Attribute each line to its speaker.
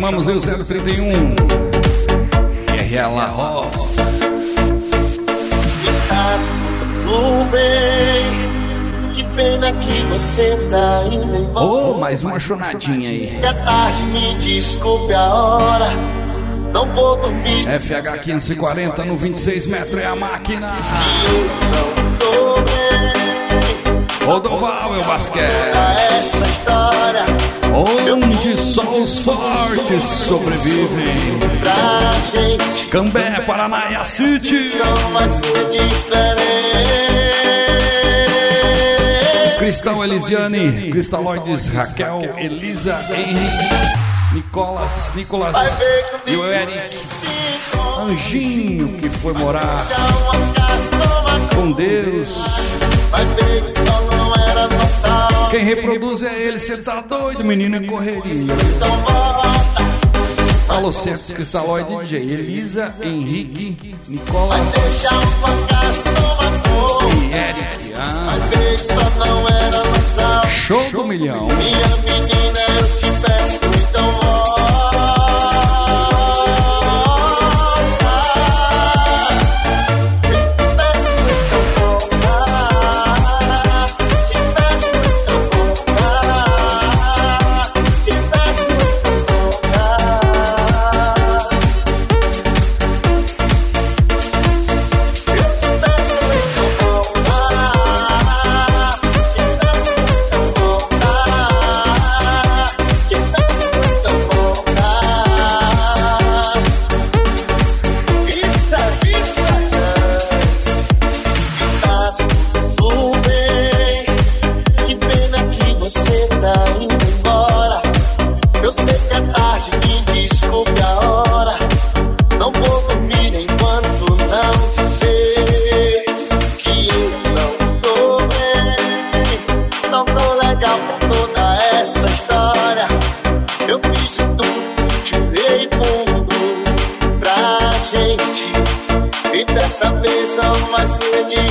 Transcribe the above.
Speaker 1: chamamos aí o 031 RL Arroz.
Speaker 2: Tudo bem, que pena que você tá indo embora.
Speaker 1: Oh, mais uma chonadinha aí.
Speaker 2: É tarde, me desculpe a hora. Não vou dormir.
Speaker 1: FH 540 no 26 metros é a máquina.
Speaker 2: Eu não tô bem.
Speaker 1: Rodoval é o basquete.
Speaker 2: Essa história
Speaker 1: Onde só os fortes sobrevivem.
Speaker 2: pra gente
Speaker 1: Cambé, Paranaia City.
Speaker 2: não vai ser diferente.
Speaker 1: Cristal Elisiane, Cristaloides, Raquel, Elisa, Henrique, Nicolas e o Eric. Anjinho que foi morar com Deus.
Speaker 2: Vai ver que só não era nossa hora.
Speaker 1: Quem reproduz é ele, cê tá doido, menino, é correria.
Speaker 2: Então volta,
Speaker 1: Alô, certo, Cristaloide, DJ, Elisa, Henrique, Nicolas
Speaker 2: deixa o fantasma tomar
Speaker 1: e Eric.
Speaker 2: Vai ver que só não era nossa hora.
Speaker 1: Show do milhão.
Speaker 2: Minha menina, eu te peço, então volta. Dessa vez não vai ser